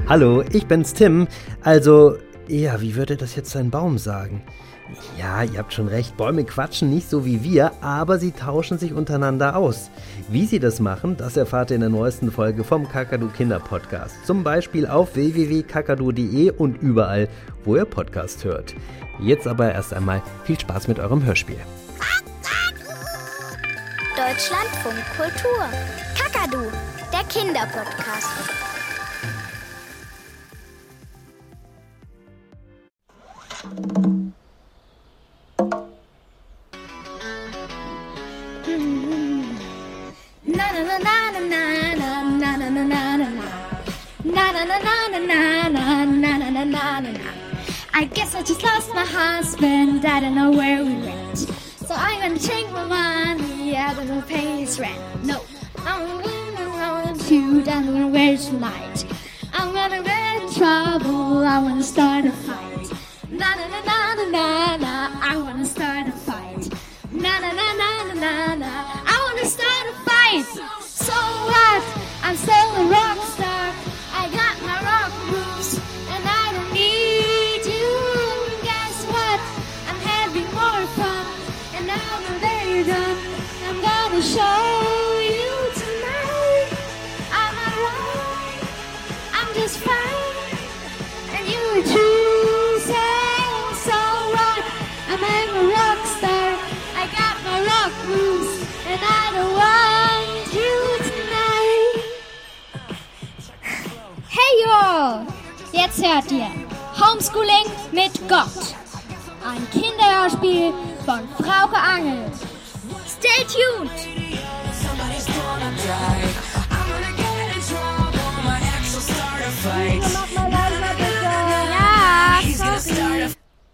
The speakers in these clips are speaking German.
Hallo, ich bin's Tim. Also, ja, wie würde das jetzt ein Baum sagen? Ja, ihr habt schon recht, Bäume quatschen nicht so wie wir, aber sie tauschen sich untereinander aus. Wie sie das machen, das erfahrt ihr in der neuesten Folge vom Kakadu Kinder Podcast. Zum Beispiel auf www.kakadu.de und überall, wo ihr Podcast hört. Jetzt aber erst einmal viel Spaß mit eurem Hörspiel. Deutschlandfunk Kultur. Kakadu, der Kinderpodcast. I guess I just lost my husband, I don't know where we went. So I'm gonna take my money, I don't know pay his rent. No, I'm gonna shoot, I'm gonna wear tonight. I'm gonna get in trouble, I wanna start a fight. Na na na na na na na, I wanna start a fight. Na na na na na na na, I wanna start a fight. So what? I'm still a rock star. I got my rock moves, and I don't need you. Guess what? I'm having more fun, and now that they're done, I'm gonna show you tonight. I'm alright, I'm just fine, and you were choosing. So what? I'm a rock star. I got my rock moves, and I don't want you tonight. Hey y'all! Jetzt hört ihr Homeschooling mit Gott. Ein Kinderhörspiel von Frauke Angel. Stay tuned! Ja, sorry.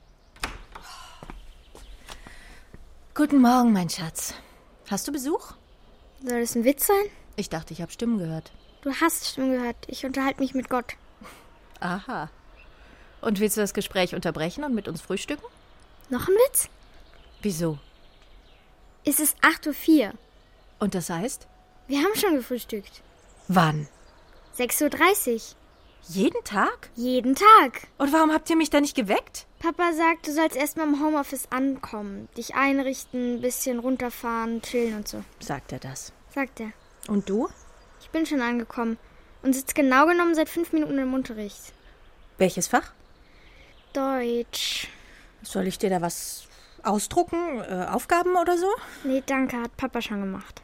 Guten Morgen, mein Schatz. Hast du Besuch? Soll das ein Witz sein? Ich dachte, ich habe Stimmen gehört. Du hast Stimmen gehört. Ich unterhalte mich mit Gott. Aha. Und willst du das Gespräch unterbrechen und mit uns frühstücken? Noch ein Witz? Wieso? Es ist 8:04 Uhr. Und das heißt? Wir haben schon gefrühstückt. Wann? 6:30 Uhr. Jeden Tag? Jeden Tag. Und warum habt ihr mich da nicht geweckt? Papa sagt, du sollst erst mal im Homeoffice ankommen. Dich einrichten, ein bisschen runterfahren, chillen und so. Sagt er das. Sagt er. Und du? Ich bin schon angekommen und sitze genau genommen seit 5 Minuten im Unterricht. Welches Fach? Deutsch. Soll ich dir da was ausdrucken? Aufgaben oder so? Nee, danke, hat Papa schon gemacht.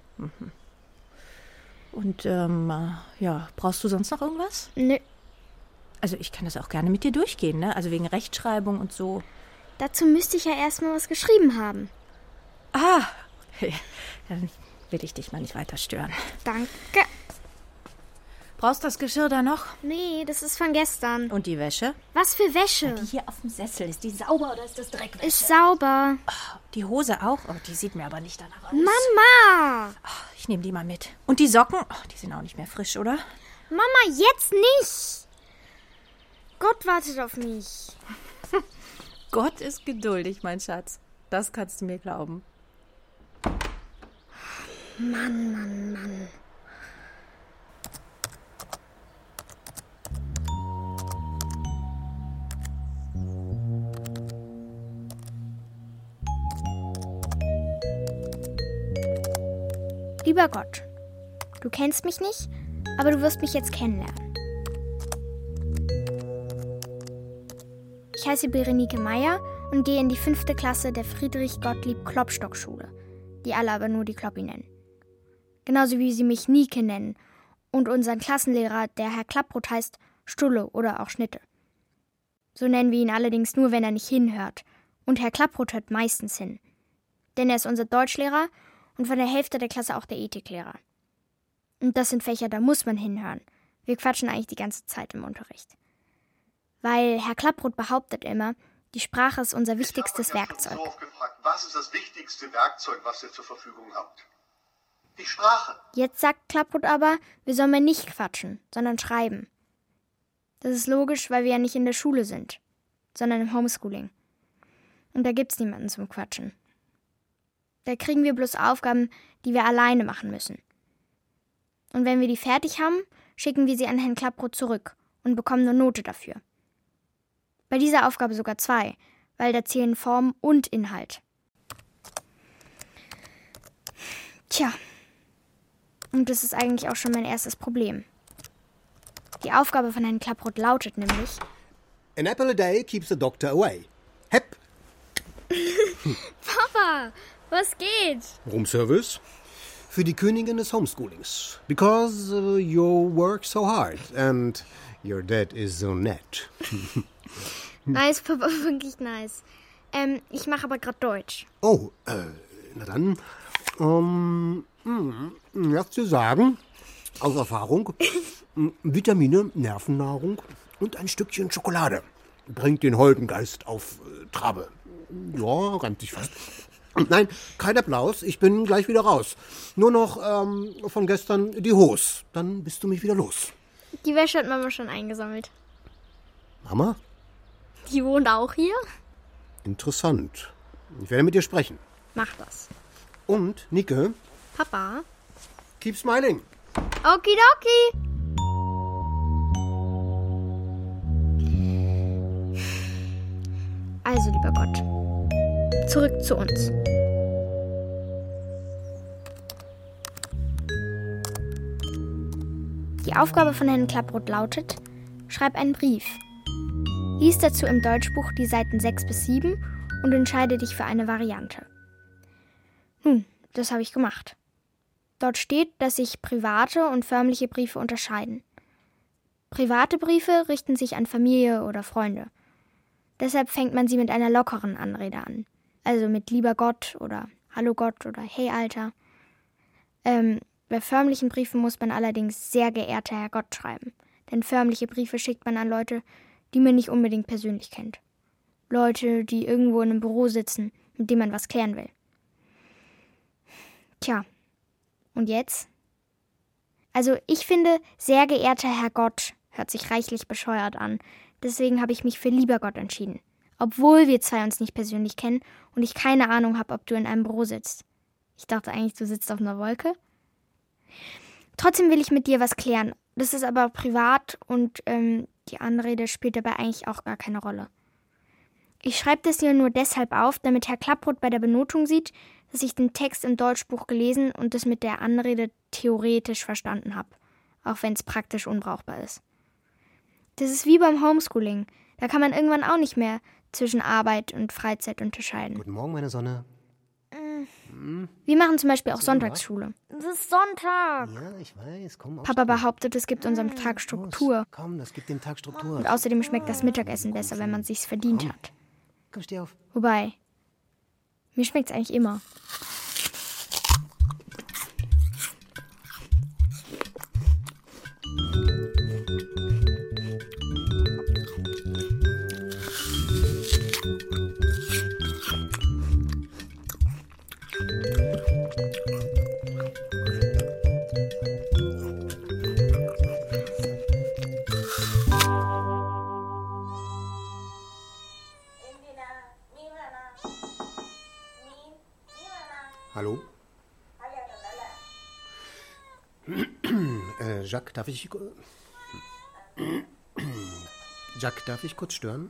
Und, ja, brauchst du sonst noch irgendwas? Nö. Also ich kann das auch gerne mit dir durchgehen, ne? Also wegen Rechtschreibung und so. Dazu müsste ich ja erstmal was geschrieben haben. Ah, okay. Dann will ich dich mal nicht weiter stören. Danke. Brauchst du das Geschirr da noch? Nee, das ist von gestern. Und die Wäsche? Was für Wäsche? Die hier auf dem Sessel. Ist die sauber oder ist das Dreckwäsche? Ist sauber. Oh, die Hose auch? Oh, die sieht mir aber nicht danach aus. Mama! Oh, ich nehme die mal mit. Und die Socken? Oh, die sind auch nicht mehr frisch, oder? Mama, jetzt nicht! Gott wartet auf mich. Gott ist geduldig, mein Schatz. Das kannst du mir glauben. Mann, Mann, Mann. Lieber Gott, du kennst mich nicht, aber du wirst mich jetzt kennenlernen. Ich heiße Berenike Meier und gehe in die 5. Klasse der Friedrich-Gottlieb-Klopstock-Schule, die alle aber nur die Kloppi nennen. Genauso wie sie mich Nike nennen und unseren Klassenlehrer, der Herr Klapproth heißt, Stulle oder auch Schnitte. So nennen wir ihn allerdings nur, wenn er nicht hinhört. Und Herr Klapproth hört meistens hin. Denn er ist unser Deutschlehrer und von der Hälfte der Klasse auch der Ethiklehrer. Und das sind Fächer, da muss man hinhören. Wir quatschen eigentlich die ganze Zeit im Unterricht. Weil Herr Klapproth behauptet immer, die Sprache ist unser wichtigstes Werkzeug. Ich habe so gefragt, was ist das wichtigste Werkzeug, was ihr zur Verfügung habt? Die Sprache. Jetzt sagt Klapproth aber, wir sollen mal nicht quatschen, sondern schreiben. Das ist logisch, weil wir ja nicht in der Schule sind, sondern im Homeschooling. Und da gibt's niemanden zum Quatschen. Da kriegen wir bloß Aufgaben, die wir alleine machen müssen. Und wenn wir die fertig haben, schicken wir sie an Herrn Klapproth zurück und bekomme eine Note dafür. Bei dieser Aufgabe sogar 2, weil da zählen Form und Inhalt. Tja, und das ist eigentlich auch schon mein erstes Problem. Die Aufgabe von Herrn Klapproth lautet nämlich: An apple a day keeps the doctor away. Hep. Papa, was geht? Roomservice. Für die Königin des Homeschoolings. Because you work so hard and your dad is so nett. Nice, Papa, wirklich nice. Ich mache aber gerade Deutsch. Oh, na dann. Lass dir sagen, aus Erfahrung, Vitamine, Nervennahrung und ein Stückchen Schokolade bringt den holden Geist auf Trabe. Ja, reimt sich fast. Nein, kein Applaus, ich bin gleich wieder raus. Nur noch von gestern die Hose, dann bist du mich wieder los. Die Wäsche hat Mama schon eingesammelt. Mama? Die wohnt auch hier? Interessant. Ich werde mit dir sprechen. Mach das. Und, Nike, Papa? keep smiling. Okidoki. Also, lieber Gott, zurück zu uns. Die Aufgabe von Herrn Klapproth lautet: Schreib einen Brief. Lies dazu im Deutschbuch die Seiten 6 bis 7 und entscheide dich für eine Variante. Nun, das habe ich gemacht. Dort steht, dass sich private und förmliche Briefe unterscheiden. Private Briefe richten sich an Familie oder Freunde. Deshalb fängt man sie mit einer lockeren Anrede an. Also mit Lieber Gott oder Hallo Gott oder Hey Alter. Bei förmlichen Briefen muss man allerdings Sehr geehrter Herr Gott schreiben. Denn förmliche Briefe schickt man an Leute, die man nicht unbedingt persönlich kennt. Leute, die irgendwo in einem Büro sitzen, mit denen man was klären will. Tja, und jetzt? Also ich finde, Sehr geehrter Herr Gott hört sich reichlich bescheuert an. Deswegen habe ich mich für Lieber Gott entschieden. Obwohl wir zwei uns nicht persönlich kennen und ich keine Ahnung habe, ob du in einem Büro sitzt. Ich dachte eigentlich, du sitzt auf einer Wolke. Trotzdem will ich mit dir was klären. Das ist aber privat und die Anrede spielt dabei eigentlich auch gar keine Rolle. Ich schreibe das hier nur deshalb auf, damit Herr Klapproth bei der Benotung sieht, dass ich den Text im Deutschbuch gelesen und das mit der Anrede theoretisch verstanden habe. Auch wenn es praktisch unbrauchbar ist. Das ist wie beim Homeschooling. Da kann man irgendwann auch nicht mehr zwischen Arbeit und Freizeit unterscheiden. Guten Morgen, meine Sonne. Wir machen zum Beispiel auch Sonntagsschule. Das ist Sonntag. Ja, ich weiß, komm. Papa behauptet, es gibt unserem Tag Struktur. Los, komm, das gibt dem Tag Struktur. Und außerdem schmeckt das Mittagessen besser, wenn man es sich verdient hat. Komm, steh auf. Wobei, mir schmeckt es eigentlich immer. Hallo? Jacques, darf ich kurz stören?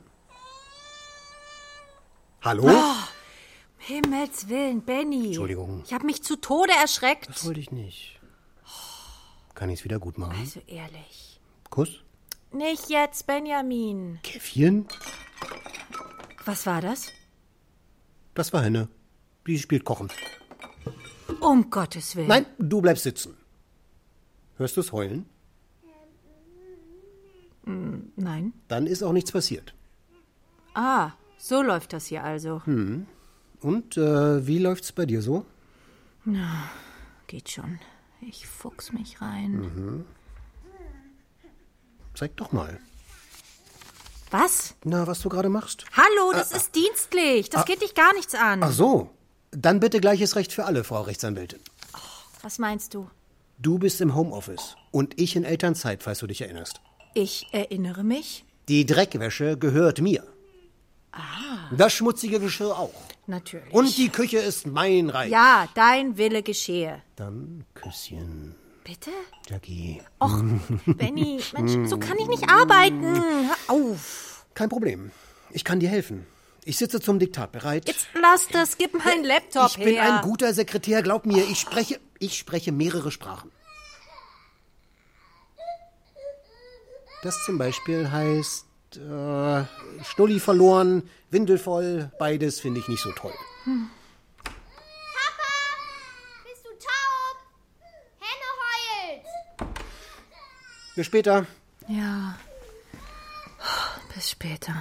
Hallo? Oh, Himmels Willen, Benny. Entschuldigung. Ich habe mich zu Tode erschreckt. Das wollte ich nicht. Kann ich es wieder gut machen? Also ehrlich. Kuss? Nicht jetzt, Benjamin. Käffchen? Was war das? Das war Henne. Die spielt Kochen. Um Gottes Willen. Nein, du bleibst sitzen. Hörst du es heulen? Nein. Dann ist auch nichts passiert. Ah, so läuft das hier also. Und wie läuft's bei dir so? Na, geht schon. Ich fuchs mich rein. Zeig doch mal. Was? Na, was du gerade machst. Hallo, das ist dienstlich. Das geht dich gar nichts an. Ach so. Dann bitte gleiches Recht für alle, Frau Rechtsanwältin. Was meinst du? Du bist im Homeoffice und ich in Elternzeit, falls du dich erinnerst. Ich erinnere mich. Die Dreckwäsche gehört mir. Das schmutzige Geschirr auch. Natürlich. Und die Küche ist mein Reich. Ja, dein Wille geschehe. Dann Küsschen. Bitte? Jackie. Och, Benny, Mensch, so kann ich nicht arbeiten. Hör auf. Kein Problem. Ich kann dir helfen. Ich sitze zum Diktat bereit. Jetzt lass das, gib meinen Laptop her. Ich bin ein guter Sekretär, glaub mir. Ich spreche mehrere Sprachen. Das zum Beispiel heißt Stulli verloren, Windel voll. Beides finde ich nicht so toll. Papa, bist du taub? Henne heult. Bis später. Ja, bis später.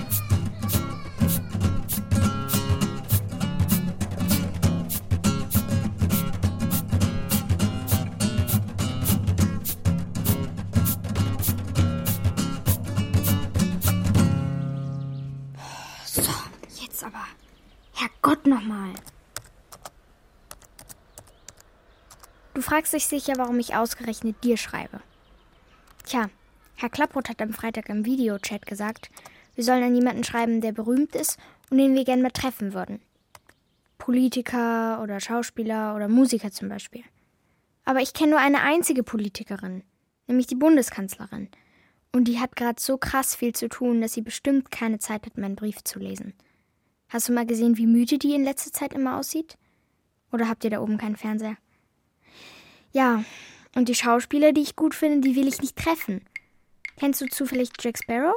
Aber, Herrgott nochmal. Du fragst dich sicher, warum ich ausgerechnet dir schreibe. Tja, Herr Klapproth hat am Freitag im Videochat gesagt, wir sollen an jemanden schreiben, der berühmt ist und den wir gerne mal treffen würden. Politiker oder Schauspieler oder Musiker zum Beispiel. Aber ich kenne nur eine einzige Politikerin, nämlich die Bundeskanzlerin. Und die hat gerade so krass viel zu tun, dass sie bestimmt keine Zeit hat, meinen Brief zu lesen. Hast du mal gesehen, wie müde die in letzter Zeit immer aussieht? Oder habt ihr da oben keinen Fernseher? Ja, und die Schauspieler, die ich gut finde, die will ich nicht treffen. Kennst du zufällig Jack Sparrow?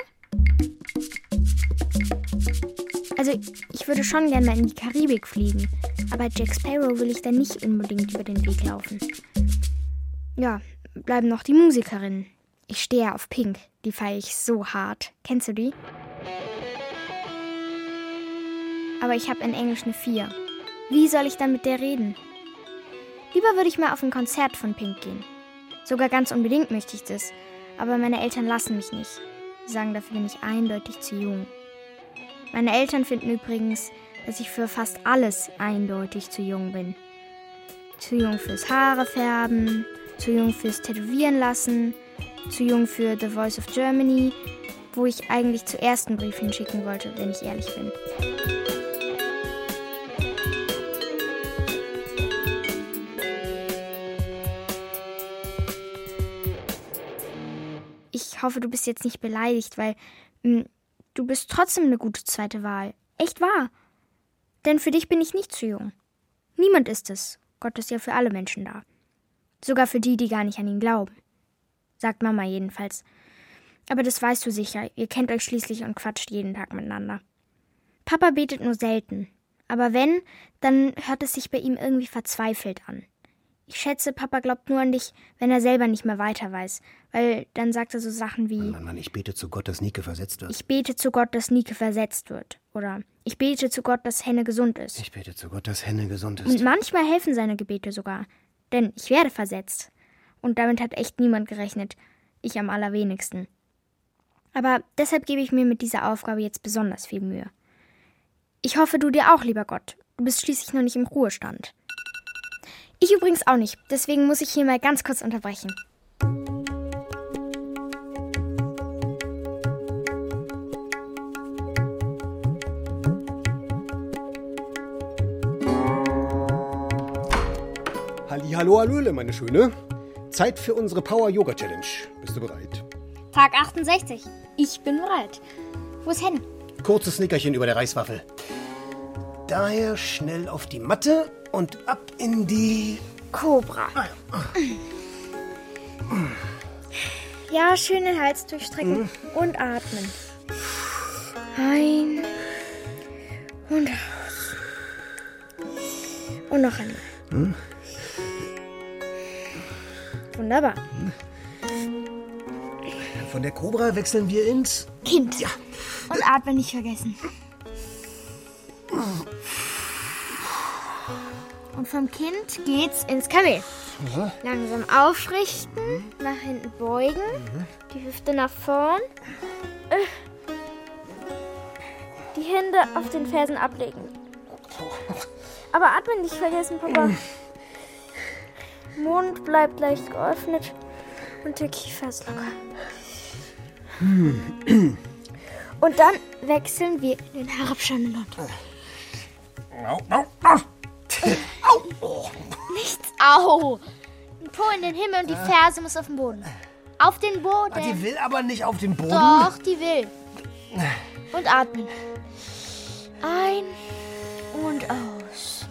Also, ich würde schon gerne mal in die Karibik fliegen, aber Jack Sparrow will ich dann nicht unbedingt über den Weg laufen. Ja, bleiben noch die Musikerinnen. Ich stehe auf Pink, die feiere ich so hart. Kennst du die? Aber ich habe in Englisch eine 4. Wie soll ich dann mit der reden? Lieber würde ich mal auf ein Konzert von Pink gehen. Sogar ganz unbedingt möchte ich das. Aber meine Eltern lassen mich nicht. Sie sagen, dafür bin ich eindeutig zu jung. Meine Eltern finden übrigens, dass ich für fast alles eindeutig zu jung bin. Zu jung fürs Haare färben, zu jung fürs Tätowieren lassen, zu jung für The Voice of Germany, wo ich eigentlich zuerst einen Brief hinschicken wollte, wenn ich ehrlich bin. Ich hoffe, du bist jetzt nicht beleidigt, weil du bist trotzdem eine gute zweite Wahl. Echt wahr. Denn für dich bin ich nicht zu jung. Niemand ist es. Gott ist ja für alle Menschen da. Sogar für die, die gar nicht an ihn glauben. Sagt Mama jedenfalls. Aber das weißt du sicher. Ihr kennt euch schließlich und quatscht jeden Tag miteinander. Papa betet nur selten. Aber wenn, dann hört es sich bei ihm irgendwie verzweifelt an. Ich schätze, Papa glaubt nur an dich, wenn er selber nicht mehr weiter weiß. Weil dann sagt er so Sachen wie... Mann, ich bete zu Gott, dass Nike versetzt wird. Ich bete zu Gott, dass Nike versetzt wird. Oder ich bete zu Gott, dass Henne gesund ist. Ich bete zu Gott, dass Henne gesund ist. Und manchmal helfen seine Gebete sogar. Denn ich werde versetzt. Und damit hat echt niemand gerechnet. Ich am allerwenigsten. Aber deshalb gebe ich mir mit dieser Aufgabe jetzt besonders viel Mühe. Ich hoffe, du dir auch, lieber Gott. Du bist schließlich noch nicht im Ruhestand. Ich übrigens auch nicht. Deswegen muss ich hier mal ganz kurz unterbrechen. Hallihallo, hallöle, meine Schöne. Zeit für unsere Power-Yoga-Challenge. Bist du bereit? Tag 68. Ich bin bereit. Wo ist Henne? Kurzes Snickerchen über der Reiswaffel. Daher schnell auf die Matte und ab in die... Cobra. Ja, schön den Hals durchstrecken und atmen. Ein und aus. Und noch einmal. Wunderbar. Von der Cobra wechseln wir ins... Kind. Ja. Und atmen nicht vergessen. Und vom Kind geht's ins Kamel. Langsam aufrichten, nach hinten beugen, die Hüfte nach vorn. Die Hände auf den Fersen ablegen. Aber atmen nicht vergessen, Papa. Mund bleibt leicht geöffnet und der Kiefer ist locker. Und dann wechseln wir in den herabschauenden Hund. Nichts, au! Po in den Himmel und die Ferse muss auf den Boden. Auf den Boden. Die will aber nicht auf den Boden. Doch, die will. Und atmen. Ein und aus.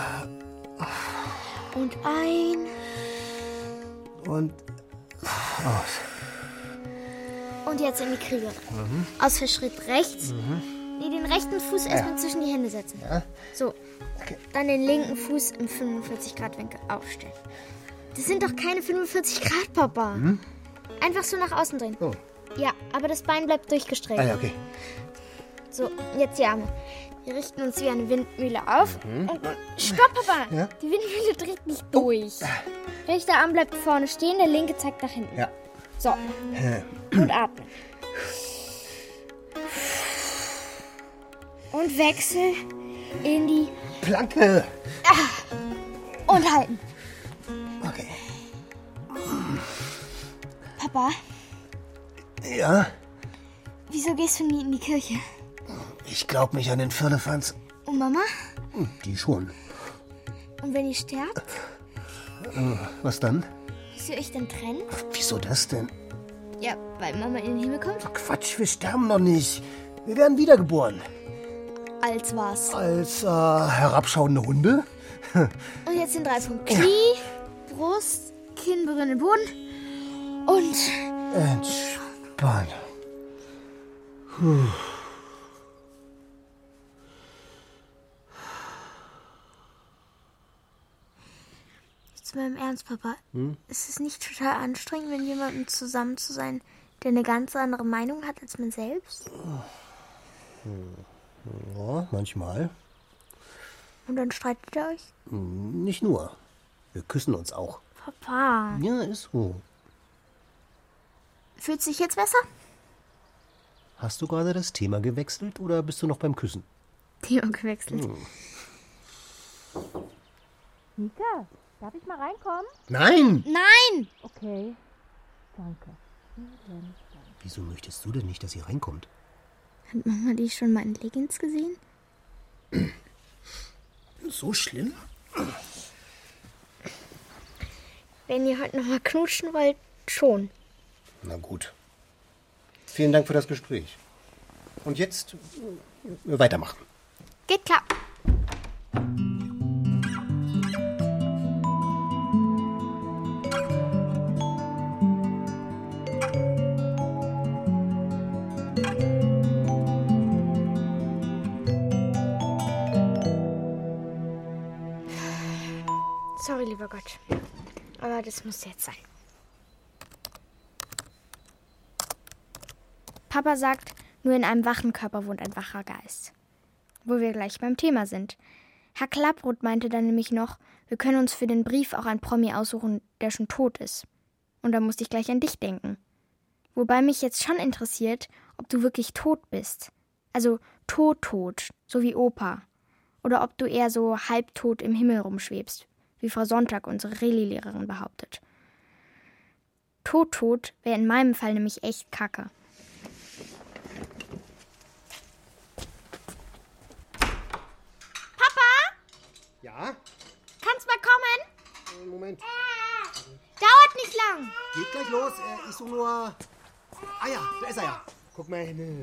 Und ein. Und aus. Und jetzt in die Kriegerin. Aus für Schritt rechts. Den rechten Fuß erstmal zwischen die Hände setzen. Ja. So. Okay. Dann den linken Fuß im 45-Grad-Winkel aufstellen. Das sind doch keine 45 Grad, Papa. Einfach so nach außen drehen. Oh. Ja, aber das Bein bleibt durchgestreckt. Ah ja, okay. So, jetzt die Arme. Wir richten uns wie eine Windmühle auf. Und stopp, Papa! Ja? Die Windmühle dreht nicht durch. Rechter Arm bleibt vorne stehen, der linke zeigt nach hinten. Ja. So. Und atmen. Und wechsel in die... Planke. Und halten. Okay. Papa, Ja, wieso gehst du nie in die Kirche? ich glaub nicht an den Firlefanz. Und Mama? Die schon. Und wenn ihr sterbt, Was dann? müsst ihr euch dann trennen? Wieso das denn? Ja, weil Mama in den Himmel kommt? Quatsch, wir sterben noch nicht. Wir werden wiedergeboren. Als was? Als herabschauende Hunde? Und jetzt sind 3 Punkte. Knie, Brust, Kinn berühren den Boden und... Entspannt. Jetzt mal im Ernst, Papa. Ist es nicht total anstrengend, mit jemandem zusammen zu sein, der eine ganz andere Meinung hat als man selbst? Ja, manchmal. Und dann streitet ihr euch? Nicht nur. Wir küssen uns auch. Papa, Ja, ist so. fühlt sich jetzt besser? Hast du gerade das Thema gewechselt oder bist du noch beim Küssen? Thema gewechselt. Mika, darf ich mal reinkommen? Nein! Nein! Okay, danke. Wieso möchtest du denn nicht, dass sie reinkommt? Hat Mama die schon mal in Leggings gesehen? So schlimm? Wenn ihr heute noch mal knutschen wollt, schon. Na gut. Vielen Dank für das Gespräch. Und jetzt weitermachen. Geht klar. Sorry, lieber Gott. Aber das muss jetzt sein. Papa sagt, nur in einem wachen Körper wohnt ein wacher Geist. Wo wir gleich beim Thema sind. Herr Klapproth meinte dann nämlich noch, wir können uns für den Brief auch einen Promi aussuchen, der schon tot ist. Und da musste ich gleich an dich denken. Wobei mich jetzt schon interessiert, ob du wirklich tot bist. Also tot, so wie Opa. Oder ob du eher so halbtot im Himmel rumschwebst, wie Frau Sonntag, unsere Rallye-Lehrerin, behauptet. Tot wäre in meinem Fall nämlich echt Kacke. Ja? Kannst mal kommen? Moment. Dauert nicht lang. Geht gleich los. Ich suche nur... Ah ja, da ist er ja. Guck mal hin.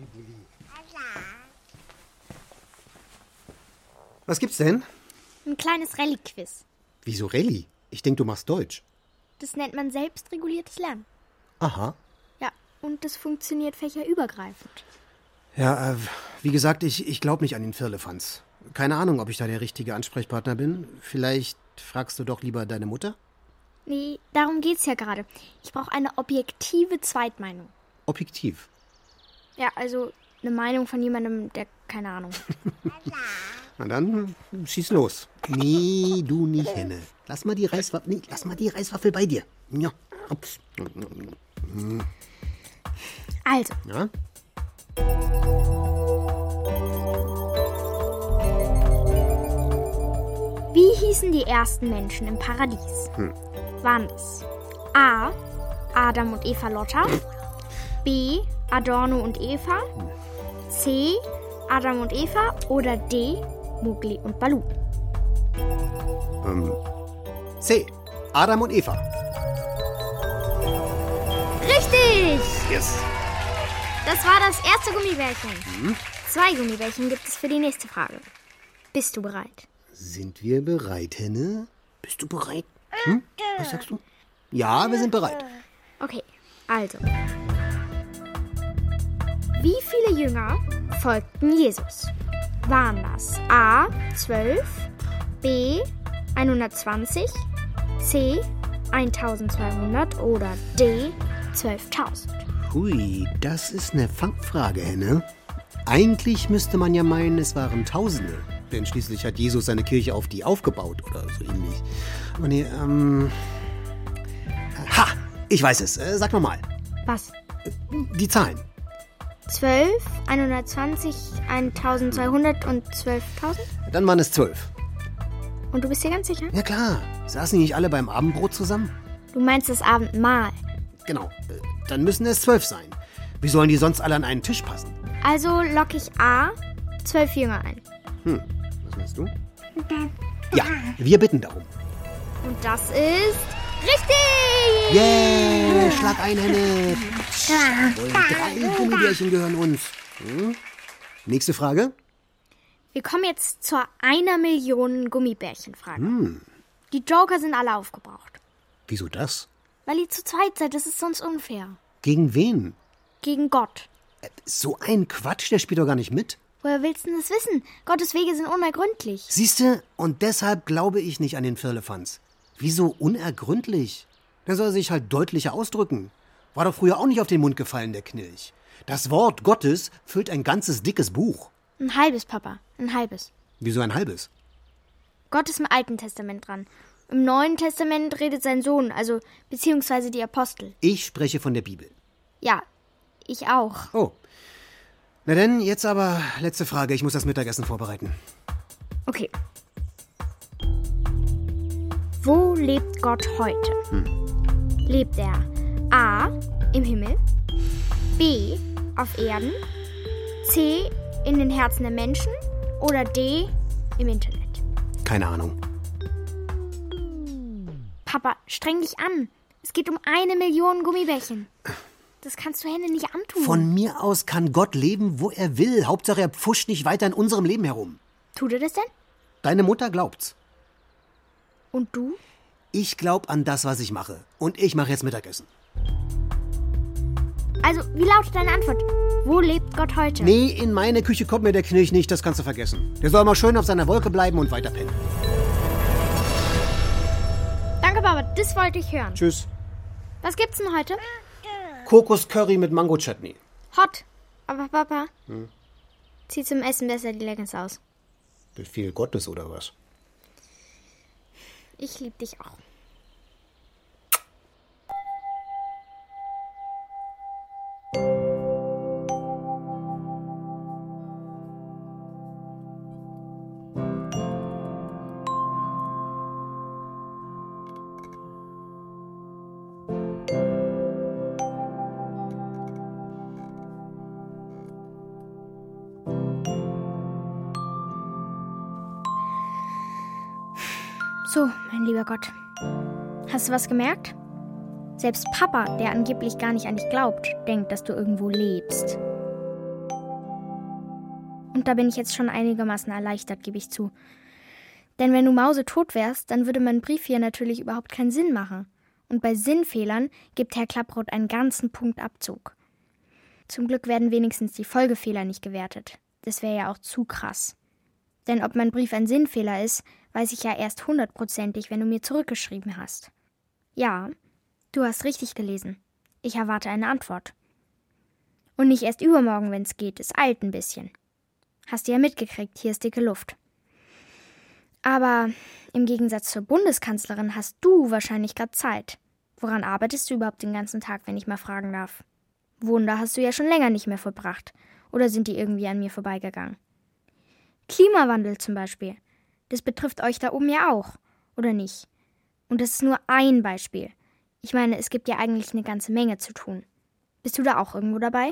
Was gibt's denn? Ein kleines Rallye-Quiz. Wieso Rallye? Ich denke, du machst Deutsch. Das nennt man selbstreguliertes Lernen. Aha. Ja, und das funktioniert fächerübergreifend. Ja, wie gesagt, ich glaube nicht an den Firlefanz. Keine Ahnung, ob ich da der richtige Ansprechpartner bin. Vielleicht fragst du doch lieber deine Mutter? Nee, darum geht's ja gerade. Ich brauche eine objektive Zweitmeinung. Objektiv. Ja, also eine Meinung von jemandem, der keine Ahnung hat. Na dann, schieß los. Nee, du nicht, Henne. Lass mal die Reiswaffel bei dir. Ja, ups. Also, Ja? wie hießen die ersten Menschen im Paradies? Waren es A. Adam und Eva Lotta, B. Adorno und Eva, C. Adam und Eva oder D. Mowgli und Baloo? C. Adam und Eva. Richtig! Yes. Das war das erste Gummibärchen. 2 Gummibärchen gibt es für die nächste Frage. Bist du bereit? Sind wir bereit, Henne? Bist du bereit? Was sagst du? Ja, wir sind bereit. Okay, also. Wie viele Jünger folgten Jesus? Waren das A. 12, B. 120, C. 1200 oder D. 12.000? Hui, das ist eine Fangfrage, Henne. Eigentlich müsste man ja meinen, es waren Tausende. Denn schließlich hat Jesus seine Kirche auf die aufgebaut oder so ähnlich. Aber nee, Ha! Ich weiß es. Sag nochmal. Was? Die Zahlen. 12, 120, 1200 und 12.000? Dann waren es 12. Und du bist dir ganz sicher? Ja klar. Saßen die nicht alle beim Abendbrot zusammen? Du meinst das Abendmahl. Genau. Dann müssen es 12 sein. Wie sollen die sonst alle an einen Tisch passen? Also locke ich A. 12 Jünger ein. Was meinst du? Ja, wir bitten darum. Und das ist richtig! Yeah! Schlag ein, Henne! 3 Gummibärchen gehören uns. Nächste Frage. Wir kommen jetzt zur 1 Million Gummibärchen-Frage. Die Joker sind alle aufgebraucht. Wieso das? Weil ihr zu zweit seid, das ist sonst unfair. Gegen wen? Gegen Gott. So ein Quatsch, der spielt doch gar nicht mit. Woher willst du denn das wissen? Gottes Wege sind unergründlich. Siehste, und deshalb glaube ich nicht an den Firlefanz. Wieso unergründlich? Der soll sich halt deutlicher ausdrücken. War doch früher auch nicht auf den Mund gefallen, der Knilch. Das Wort Gottes füllt ein ganzes dickes Buch. Ein halbes, Papa. Ein halbes. Wieso ein halbes? Gott ist im Alten Testament dran. Im Neuen Testament redet sein Sohn, also beziehungsweise die Apostel. Ich spreche von der Bibel. Ja, ich auch. Oh. Na denn, jetzt aber letzte Frage. Ich muss das Mittagessen vorbereiten. Okay. Wo lebt Gott heute? Lebt er A. im Himmel, B. auf Erden, C. in den Herzen der Menschen oder D. im Internet? Keine Ahnung. Papa, streng dich an. Es geht um 1 Million Gummibärchen. Das kannst du Henne nicht antun. Von mir aus kann Gott leben, wo er will. Hauptsache, er pfuscht nicht weiter in unserem Leben herum. Tut er das denn? Deine Mutter glaubt's. Und du? Ich glaub an das, was ich mache. Und ich mache jetzt Mittagessen. Also, wie lautet deine Antwort? Wo lebt Gott heute? Nee, in meine Küche kommt mir der Knilch nicht, das kannst du vergessen. Der soll mal schön auf seiner Wolke bleiben und weiter pennen. Danke, Papa, das wollte ich hören. Tschüss. Was gibt's denn heute? Kokoscurry mit Mango-Chutney. Hot. Aber Papa, zieh zum Essen besser die Leggings aus. Befehl Gottes oder was? Ich lieb dich auch. So, mein lieber Gott. Hast du was gemerkt? Selbst Papa, der angeblich gar nicht an dich glaubt, denkt, dass du irgendwo lebst. Und da bin ich jetzt schon einigermaßen erleichtert, gebe ich zu. Denn wenn du mausetot wärst, dann würde mein Brief hier natürlich überhaupt keinen Sinn machen. Und bei Sinnfehlern gibt Herr Klapproth einen ganzen Punkt Abzug. Zum Glück werden wenigstens die Folgefehler nicht gewertet. Das wäre ja auch zu krass. Denn ob mein Brief ein Sinnfehler ist, weiß ich ja erst 100%ig, wenn du mir zurückgeschrieben hast. Ja, du hast richtig gelesen. Ich erwarte eine Antwort. Und nicht erst übermorgen, wenn es geht. Es eilt ein bisschen. Hast du ja mitgekriegt, hier ist dicke Luft. Aber im Gegensatz zur Bundeskanzlerin hast du wahrscheinlich gerade Zeit. Woran arbeitest du überhaupt den ganzen Tag, wenn ich mal fragen darf? Wunder hast du ja schon länger nicht mehr vollbracht. Oder sind die irgendwie an mir vorbeigegangen? Klimawandel zum Beispiel. Das betrifft euch da oben ja auch, oder nicht? Und das ist nur ein Beispiel. Ich meine, es gibt ja eigentlich eine ganze Menge zu tun. Bist du da auch irgendwo dabei?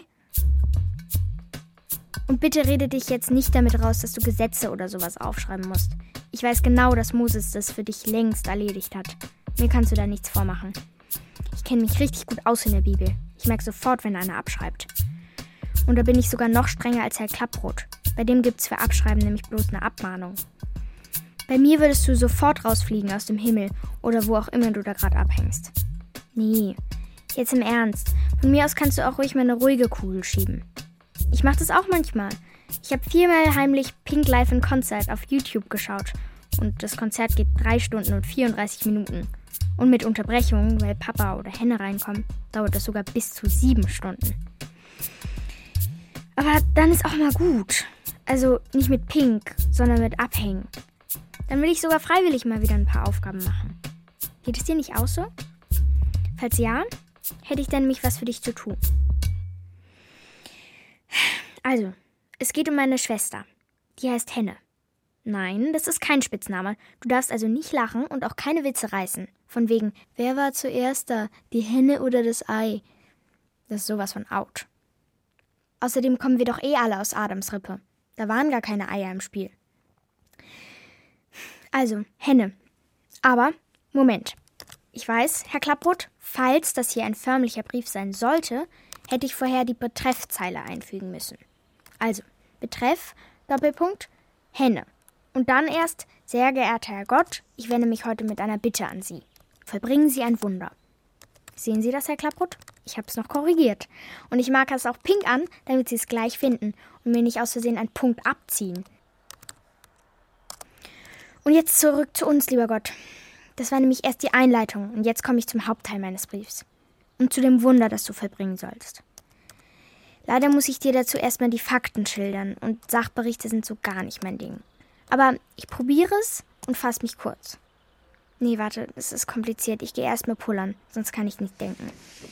Und bitte rede dich jetzt nicht damit raus, dass du Gesetze oder sowas aufschreiben musst. Ich weiß genau, dass Moses das für dich längst erledigt hat. Mir kannst du da nichts vormachen. Ich kenne mich richtig gut aus in der Bibel. Ich merke sofort, wenn einer abschreibt. Und da bin ich sogar noch strenger als Herr Klapproth. Bei dem gibt's für Abschreiben nämlich bloß eine Abmahnung. Bei mir würdest du sofort rausfliegen aus dem Himmel oder wo auch immer du da gerade abhängst. Nee, jetzt im Ernst. Von mir aus kannst du auch ruhig mal eine ruhige Kugel schieben. Ich mache das auch manchmal. Ich habe 4-mal heimlich Pink Live in Concert auf YouTube geschaut. Und das Konzert geht 3 Stunden und 34 Minuten. Und mit Unterbrechungen, weil Papa oder Henne reinkommen, dauert das sogar bis zu 7 Stunden. Aber dann ist auch mal gut. Also nicht mit Pink, sondern mit Abhängen. Dann will ich sogar freiwillig mal wieder ein paar Aufgaben machen. Geht es dir nicht auch so? Falls ja, hätte ich dann nämlich was für dich zu tun. Also, es geht um meine Schwester. Die heißt Henne. Nein, das ist kein Spitzname. Du darfst also nicht lachen und auch keine Witze reißen. Von wegen, wer war zuerst da, die Henne oder das Ei? Das ist sowas von out. Außerdem kommen wir doch alle aus Adams Rippe. Da waren gar keine Eier im Spiel. Also, Henne. Aber, Moment. Ich weiß, Herr Klapproth, falls das hier ein förmlicher Brief sein sollte, hätte ich vorher die Betreffzeile einfügen müssen. Also, Betreff, Doppelpunkt, Henne. Und dann erst, sehr geehrter Herr Gott, ich wende mich heute mit einer Bitte an Sie. Vollbringen Sie ein Wunder. Sehen Sie das, Herr Klapproth? Ich habe es noch korrigiert. Und ich marke es auch pink an, damit Sie es gleich finden und mir nicht aus Versehen einen Punkt abziehen. Und jetzt zurück zu uns, lieber Gott. Das war nämlich erst die Einleitung und jetzt komme ich zum Hauptteil meines Briefs. Und zu dem Wunder, das du vollbringen sollst. Leider muss ich dir dazu erstmal die Fakten schildern und Sachberichte sind so gar nicht mein Ding. Aber ich probiere es und fasse mich kurz. Nee, warte, es ist kompliziert. Ich gehe erstmal pullern, sonst kann ich nicht denken.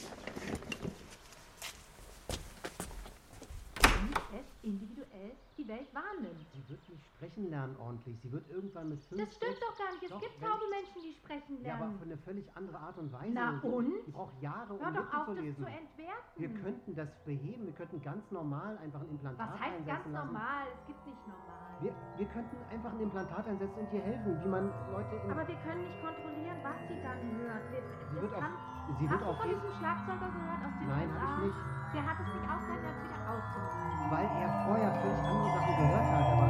Individuell die Welt wahrnimmt. Sie wird nicht sprechen lernen ordentlich. Sie wird irgendwann mit 5... Das stimmt doch gar nicht. Es gibt taube Menschen, die sprechen lernen. Ja, aber auf eine völlig andere Art und Weise. Na und? Die braucht Jahre, Hör um doch auf, zu das lesen. zu entwerten. Wir könnten das beheben. Wir könnten ganz normal einfach ein Implantat Was heißt ganz einsetzen lassen. normal? Es gibt nicht normal. Wir könnten einfach ein Implantat einsetzen und ihr helfen, wie man Leute... Aber wir können nicht kontrollieren, was sie dann hört. Sie wird Hast du von diesem Schlagzeuger gehört aus den Nein, USA? habe ich nicht. Der hat es nicht ausgehalten, er hat es wieder ausgemacht. Weil er vorher völlig andere Sachen gehört hat. Aber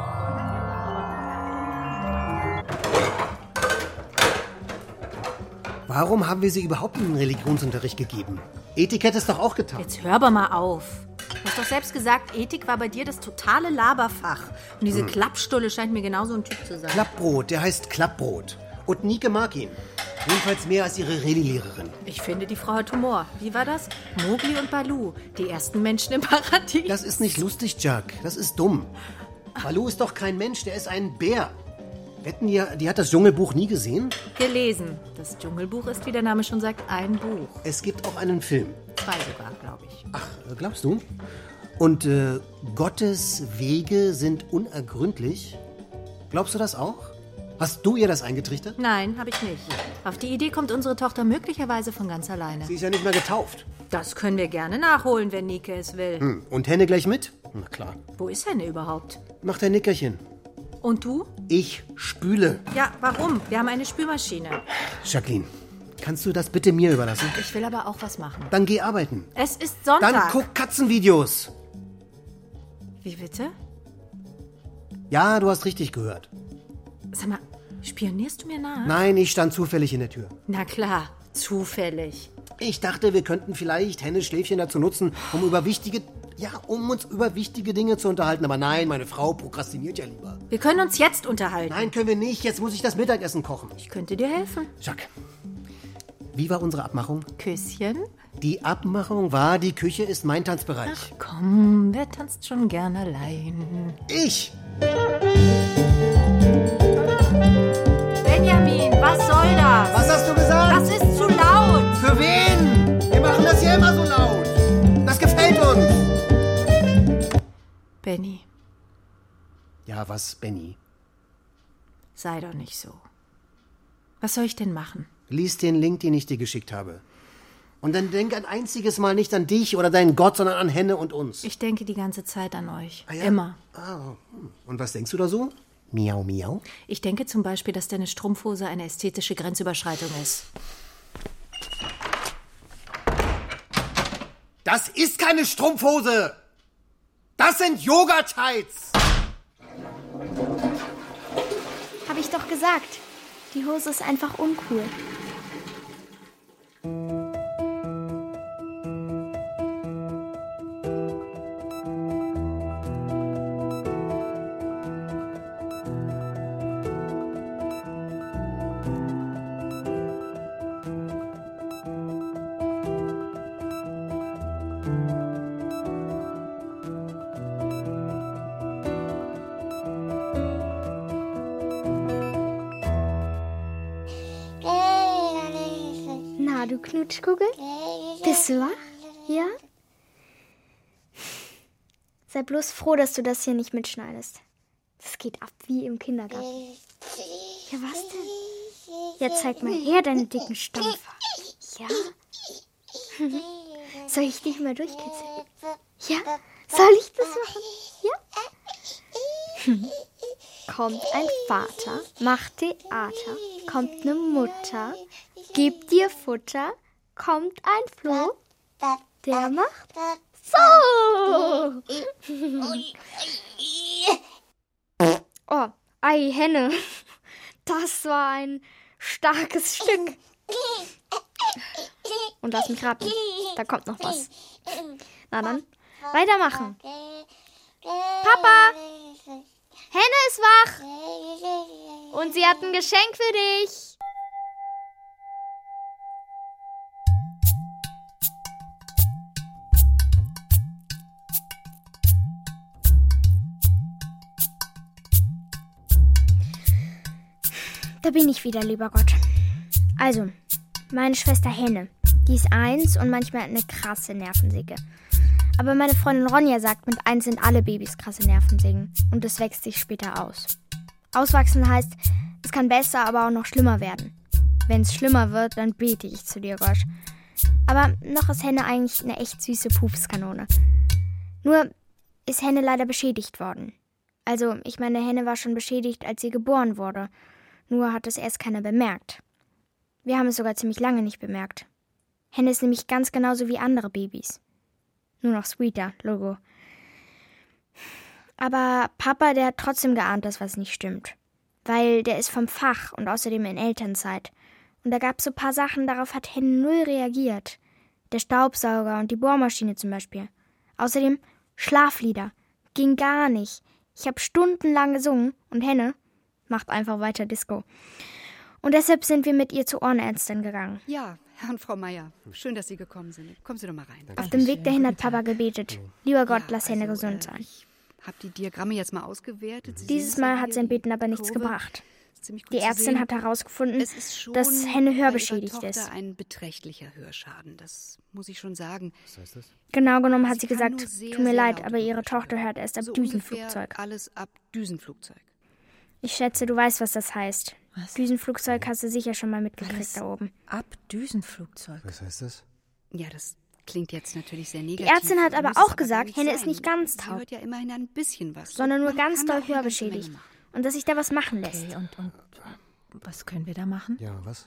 warum haben wir sie überhaupt in den Religionsunterricht gegeben? Ethik hätte es doch auch getan. Jetzt hör aber mal auf. Du hast doch selbst gesagt, Ethik war bei dir das totale Laberfach. Und diese Klappstulle scheint mir genauso ein Typ zu sein. Klappbrot, der heißt Klappbrot. Und Nike mag ihn. Jedenfalls mehr als ihre Rallye-Lehrerin. Ich finde, die Frau hat Humor. Wie war das? Mowgli und Baloo, die ersten Menschen im Paradies. Das ist nicht lustig, Jack. Das ist dumm. Baloo ist doch kein Mensch, der ist ein Bär. Wetten, die hat das Dschungelbuch nie gesehen? Gelesen. Das Dschungelbuch ist, wie der Name schon sagt, ein Buch. Es gibt auch einen Film. 2 sogar, glaube ich. Ach, glaubst du? Und Gottes Wege sind unergründlich. Glaubst du das auch? Hast du ihr das eingetrichtert? Nein, habe ich nicht. Auf die Idee kommt unsere Tochter möglicherweise von ganz alleine. Sie ist ja nicht mehr getauft. Das können wir gerne nachholen, wenn Nike es will. Und Henne gleich mit? Na klar. Wo ist Henne überhaupt? Macht ein Nickerchen. Und du? Ich spüle. Ja, warum? Wir haben eine Spülmaschine. Jacqueline, kannst du das bitte mir überlassen? Ich will aber auch was machen. Dann geh arbeiten. Es ist Sonntag. Dann guck Katzenvideos. Wie bitte? Ja, du hast richtig gehört. Sag mal, spionierst du mir nach? Nein, ich stand zufällig in der Tür. Na klar, zufällig. Ich dachte, wir könnten vielleicht Hennes Schläfchen dazu nutzen, um uns über wichtige Dinge zu unterhalten. Aber nein, meine Frau prokrastiniert ja lieber. Wir können uns jetzt unterhalten. Nein, können wir nicht. Jetzt muss ich das Mittagessen kochen. Ich könnte dir helfen. Jacques, wie war unsere Abmachung? Küsschen? Die Abmachung war, die Küche ist mein Tanzbereich. Ach komm, wer tanzt schon gern allein? Ich! Benjamin, was soll das? Was hast du gesagt? Das ist zu laut. Für wen? Wir machen das hier immer so laut. Das gefällt uns. Benny, Ja, was, Benny? sei doch nicht so. Was soll ich denn machen? Lies den Link, den ich dir geschickt habe. Und dann denk ein einziges Mal nicht an dich oder deinen Gott, sondern an Henne und uns. Ich denke die ganze Zeit an euch. Ah, ja? Immer. Und was denkst du da so? Miau, miau. Ich denke zum Beispiel, dass deine Strumpfhose eine ästhetische Grenzüberschreitung ist. Das ist keine Strumpfhose! Das sind Yoga-Tights! Hab ich doch gesagt. Die Hose ist einfach uncool. Na, du Knutschkugel? Bist du wach? Ja? Sei bloß froh, dass du das hier nicht mitschneidest. Das geht ab wie im Kindergarten. Ja, was denn? Ja, zeig mal her deine dicken Stampfer. Ja? Soll ich dich mal durchkitzeln? Ja? Soll ich das machen? Ja? Kommt ein Vater, macht Theater, kommt eine Mutter, gibt dir Futter, kommt ein Floh, der macht so. Oh, ei, Henne, das war ein starkes Stück. Und lass mich raten, da kommt noch was. Na dann, weitermachen. Papa, Henne ist wach und sie hat ein Geschenk für dich. Da bin ich wieder, lieber Gott. Also, meine Schwester Henne, die ist 1 und manchmal eine krasse Nervensäge. Aber meine Freundin Ronja sagt, mit 1 sind alle Babys krasse Nervensägen und das wächst sich später aus. Auswachsen heißt, es kann besser, aber auch noch schlimmer werden. Wenn es schlimmer wird, dann bete ich zu dir, Gott. Aber noch ist Henne eigentlich eine echt süße Pupskanone. Nur ist Henne leider beschädigt worden. Also, ich meine, Henne war schon beschädigt, als sie geboren wurde. Nur hat es erst keiner bemerkt. Wir haben es sogar ziemlich lange nicht bemerkt. Henne ist nämlich ganz genauso wie andere Babys. Nur noch sweeter, Logo. Aber Papa, der hat trotzdem geahnt, dass was nicht stimmt. Weil der ist vom Fach und außerdem in Elternzeit. Und da gab es so ein paar Sachen, darauf hat Henne null reagiert. Der Staubsauger und die Bohrmaschine zum Beispiel. Außerdem Schlaflieder. Ging gar nicht. Ich habe stundenlang gesungen und Henne macht einfach weiter Disco. Und deshalb sind wir mit ihr zur Ohrenärztin gegangen. Ja, Herr und Frau Meier, schön, dass Sie gekommen sind. Kommen Sie doch mal rein. Auf dem Weg dahin hat Papa gebetet. Lieber Gott, lass Henne gesund sein. Ich habe die Diagramme jetzt mal ausgewertet. Dieses Mal hat sein Beten aber nichts gebracht. Die Ärztin hat herausgefunden, dass Henne hörbeschädigt ist. Ein beträchtlicher Hörschaden, das muss ich schon sagen. Was heißt das? Genau genommen hat sie gesagt, tut mir leid, aber ihre Tochter hört erst ab so Düsenflugzeug. Alles ab Düsenflugzeug. Ich schätze, du weißt, was das heißt. Was? Düsenflugzeug hast du sicher schon mal mitgekriegt da oben. Ab Düsenflugzeug. Was heißt das? Ja, das klingt jetzt natürlich sehr negativ. Die Ärztin hat aber muss auch aber gesagt, nicht Henne sein. ist nicht ganz Sie taub, hört ja immerhin ein bisschen was. sondern nur Man ganz kann doll auch eine ganze hörbeschädigt. Menge machen. Und dass sich da was machen lässt. Okay, und was können wir da machen? Ja, was?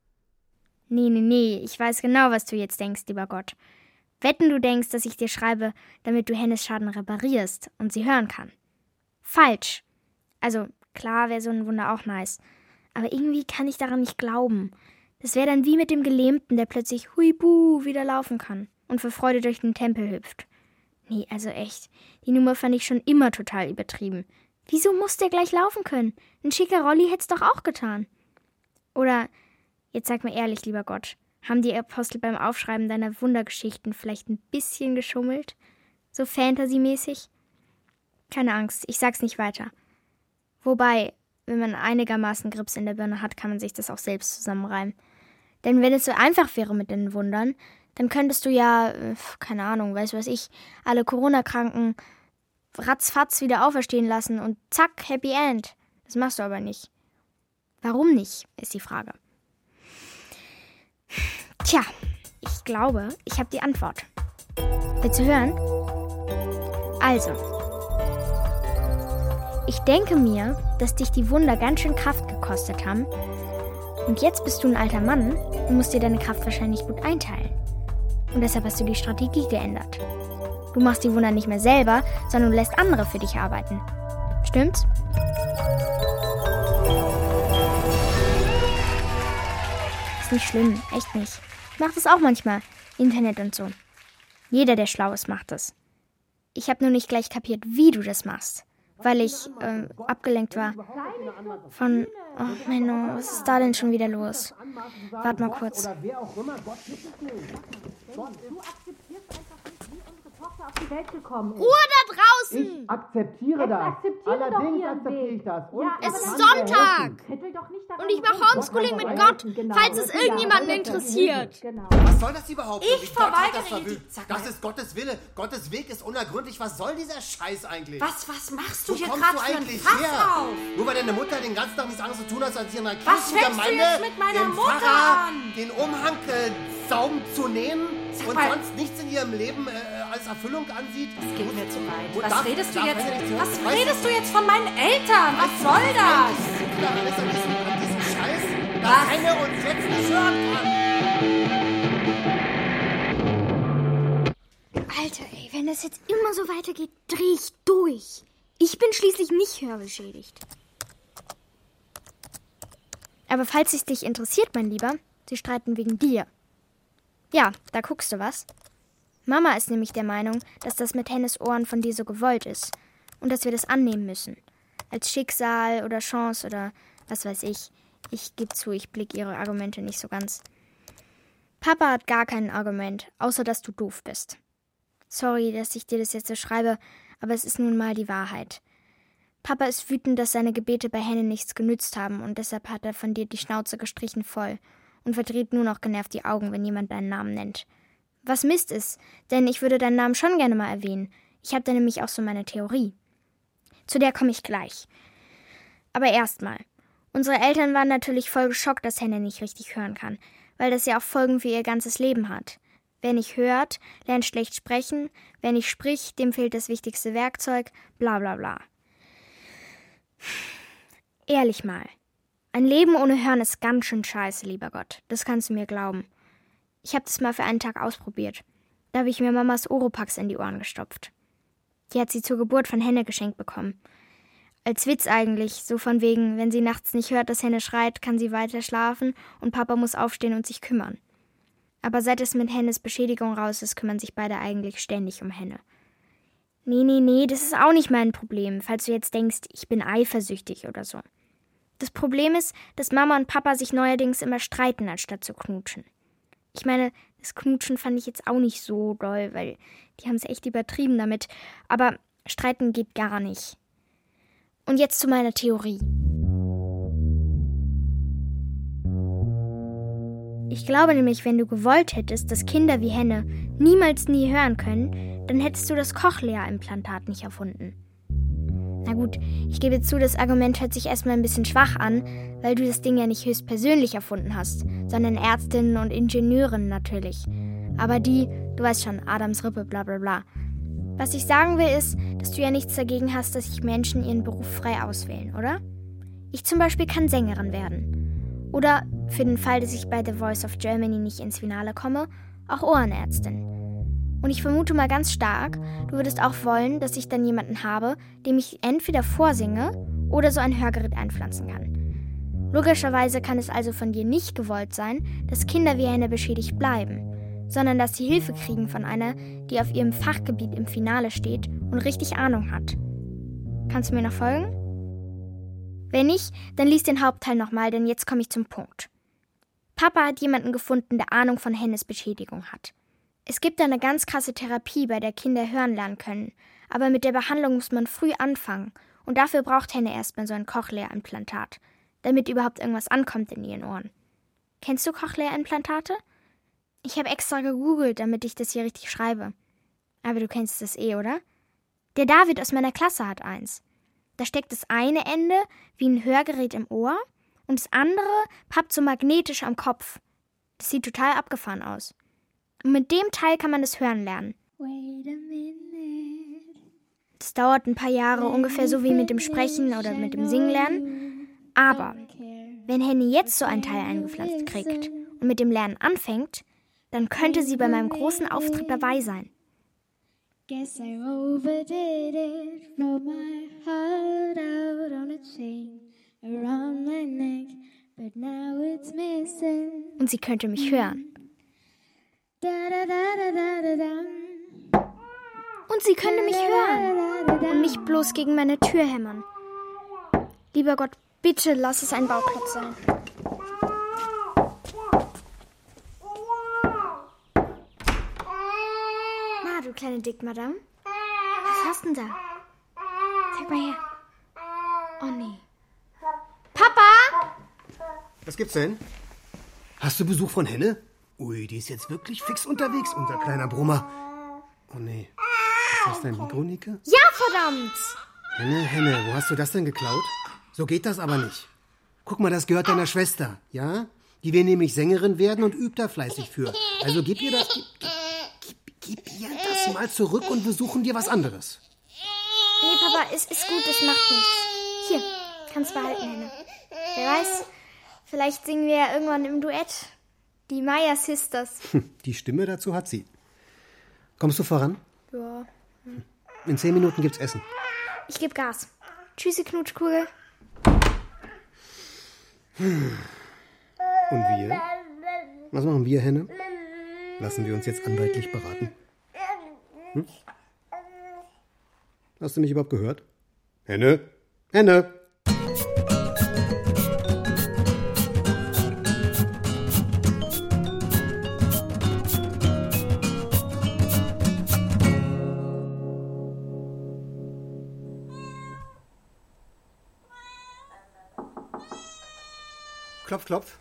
Nee, ich weiß genau, was du jetzt denkst, lieber Gott. Wetten, du denkst, dass ich dir schreibe, damit du Hennes Schaden reparierst und sie hören kann. Falsch. Also, klar wäre so ein Wunder auch nice. Aber irgendwie kann ich daran nicht glauben. Das wäre dann wie mit dem Gelähmten, der plötzlich huibu wieder laufen kann und vor Freude durch den Tempel hüpft. Nee, also echt. Die Nummer fand ich schon immer total übertrieben. Wieso muss der gleich laufen können? Ein schicker Rolli hätt's doch auch getan. Oder, jetzt sag mir ehrlich, lieber Gott, haben die Apostel beim Aufschreiben deiner Wundergeschichten vielleicht ein bisschen geschummelt? So Fantasy-mäßig? Keine Angst, ich sag's nicht weiter. Wobei, wenn man einigermaßen Grips in der Birne hat, kann man sich das auch selbst zusammenreimen. Denn wenn es so einfach wäre mit den Wundern, dann könntest du ja, keine Ahnung, weiß was ich, alle Corona-Kranken ratzfatz wieder auferstehen lassen und zack, Happy End. Das machst du aber nicht. Warum nicht, ist die Frage. Tja, ich glaube, ich habe die Antwort. Willst du hören? Also, ich denke mir, dass dich die Wunder ganz schön Kraft gekostet haben. Und jetzt bist du ein alter Mann und musst dir deine Kraft wahrscheinlich gut einteilen. Und deshalb hast du die Strategie geändert. Du machst die Wunder nicht mehr selber, sondern du lässt andere für dich arbeiten. Stimmt's? Ist nicht schlimm, echt nicht. Ich mach das auch manchmal. Internet und so. Jeder, der schlau ist, macht das. Ich habe nur nicht gleich kapiert, wie du das machst. Weil ich abgelenkt war von... Oh Menno, was ist da denn schon wieder los? Warte mal kurz. Ruhe da draußen! Ich akzeptiere das. Allerdings akzeptiere ich das. Und Es ist Sonntag! Und ich mache Homeschooling mit Gott, falls es irgendjemanden interessiert. was soll das überhaupt? Ich verweigere das. Das ist Gottes Wille. Gottes Weg ist unergründlich. Was soll dieser Scheiß eigentlich? Was machst du Wo hier kommst gerade du für ein eigentlich Fass her? auf? Nur weil deine Mutter den ganzen Tag nichts anderes zu tun hat, als hier in einer Was fängst du Kirchengemeinde jetzt mit meiner dem Mutter Pfarrer an? den Umhang Saum zu nehmen und mal. sonst nichts in ihrem Leben als Erfüllung ansieht? Das geht mir zu weit. Wo Was darf- redest du darf jetzt? er nicht hören? Was Weißt redest du jetzt von meinen Eltern? Was soll das? liegt da alles an diesem Scheiß, dass Henne uns jetzt nicht hören kann? Alter, ey, wenn das jetzt immer so weitergeht, dreh ich durch. Ich bin schließlich nicht hörbeschädigt. Aber falls es dich interessiert, mein Lieber, sie streiten wegen dir. Ja, da guckst du was. Mama ist nämlich der Meinung, dass das mit Hennes Ohren von dir so gewollt ist und dass wir das annehmen müssen. Als Schicksal oder Chance oder was weiß ich. Ich gebe zu, ich blick ihre Argumente nicht so ganz. Papa hat gar kein Argument, außer dass du doof bist. Sorry, dass ich dir das jetzt so schreibe, aber es ist nun mal die Wahrheit. Papa ist wütend, dass seine Gebete bei Henne nichts genützt haben und deshalb hat er von dir die Schnauze gestrichen voll und verdreht nur noch genervt die Augen, wenn jemand deinen Namen nennt. Was Mist ist, denn ich würde deinen Namen schon gerne mal erwähnen. Ich habe da nämlich auch so meine Theorie. Zu der komme ich gleich. Aber erstmal. Unsere Eltern waren natürlich voll geschockt, dass Henne nicht richtig hören kann, weil das ja auch Folgen für ihr ganzes Leben hat. Wer nicht hört, lernt schlecht sprechen, wer nicht spricht, dem fehlt das wichtigste Werkzeug, bla bla bla. Ehrlich mal, ein Leben ohne Hören ist ganz schön scheiße, lieber Gott. Das kannst du mir glauben. Ich habe das mal für einen Tag ausprobiert. Da habe ich mir Mamas Oropax in die Ohren gestopft. Die hat sie zur Geburt von Henne geschenkt bekommen. Als Witz eigentlich, so von wegen, wenn sie nachts nicht hört, dass Henne schreit, kann sie weiter schlafen und Papa muss aufstehen und sich kümmern. Aber seit es mit Hennes Beschädigung raus ist, kümmern sich beide eigentlich ständig um Henne. Nee, das ist auch nicht mein Problem, falls du jetzt denkst, ich bin eifersüchtig oder so. Das Problem ist, dass Mama und Papa sich neuerdings immer streiten, anstatt zu knutschen. Ich meine, das Knutschen fand ich jetzt auch nicht so doll, weil die haben es echt übertrieben damit. Aber streiten geht gar nicht. Und jetzt zu meiner Theorie. Ich glaube nämlich, wenn du gewollt hättest, dass Kinder wie Henne niemals nie hören können, dann hättest du das Cochlea-Implantat nicht erfunden. Na gut, ich gebe zu, das Argument hört sich erstmal ein bisschen schwach an, weil du das Ding ja nicht höchstpersönlich erfunden hast, sondern Ärztinnen und Ingenieurinnen natürlich. Aber die, du weißt schon, Adams Rippe, bla bla bla. Was ich sagen will ist, dass du ja nichts dagegen hast, dass sich Menschen ihren Beruf frei auswählen, oder? Ich zum Beispiel kann Sängerin werden. Oder, für den Fall, dass ich bei The Voice of Germany nicht ins Finale komme, auch Ohrenärztin. Und ich vermute mal ganz stark, du würdest auch wollen, dass ich dann jemanden habe, dem ich entweder vorsinge oder so ein Hörgerät einpflanzen kann. Logischerweise kann es also von dir nicht gewollt sein, dass Kinder wie Henne beschädigt bleiben, sondern dass sie Hilfe kriegen von einer, die auf ihrem Fachgebiet im Finale steht und richtig Ahnung hat. Kannst du mir noch folgen? Wenn nicht, dann lies den Hauptteil nochmal, denn jetzt komme ich zum Punkt. Papa hat jemanden gefunden, der Ahnung von Hennes Beschädigung hat. Es gibt eine ganz krasse Therapie, bei der Kinder hören lernen können, aber mit der Behandlung muss man früh anfangen und dafür braucht Henne erstmal so ein Cochlea-Implantat, damit überhaupt irgendwas ankommt in ihren Ohren. Kennst du Cochlea-Implantate? Ich habe extra gegoogelt, damit ich das hier richtig schreibe. Aber du kennst das eh, oder? Der David aus meiner Klasse hat eins. Da steckt das eine Ende wie ein Hörgerät im Ohr und das andere pappt so magnetisch am Kopf. Das sieht total abgefahren aus. Und mit dem Teil kann man das Hören lernen. Das dauert ein paar Jahre, ungefähr so wie mit dem Sprechen oder mit dem Singen lernen. Aber wenn Henny jetzt so ein Teil eingepflanzt kriegt und mit dem Lernen anfängt, dann könnte sie bei meinem großen Auftritt dabei sein. Guess I overdid it, flow my heart out on a chain around my neck, but now it's missing. Und sie könnte mich hören. Da, da, da, da, da, da, da. Und sie könnte mich hören und mich bloß gegen meine Tür hämmern. Lieber Gott, bitte lass es ein Bauklotz sein. Na, du kleine Dickmadame. Was hast denn da? Zeig mal her. Oh, nee. Papa! Was gibt's denn? Hast du Besuch von Henne? Ui, die ist jetzt wirklich fix unterwegs, unser kleiner Brummer. Oh nee. Ist das dein Mikro, Nike? Ja, verdammt! Henne, wo hast du das denn geklaut? So geht das aber nicht. Guck mal, das gehört deiner Schwester, ja? Die will nämlich Sängerin werden und übt da fleißig für. Also gib ihr das... Gib ihr das mal zurück und wir suchen dir was anderes. Nee, Papa, ist gut, das macht nichts. Hier, kannst behalten, Henne. Wer weiß, vielleicht singen wir ja irgendwann im Duett. Die Maya Sisters. Die Stimme dazu hat sie. Kommst du voran? Ja. In 10 Minuten gibt's Essen. Ich geb Gas. Tschüssi, Knutschkugel. Und wir? Was machen wir, Henne? Lassen wir uns jetzt anwaltlich beraten? Hm? Hast du mich überhaupt gehört? Henne? Henne! Klopf, klopf.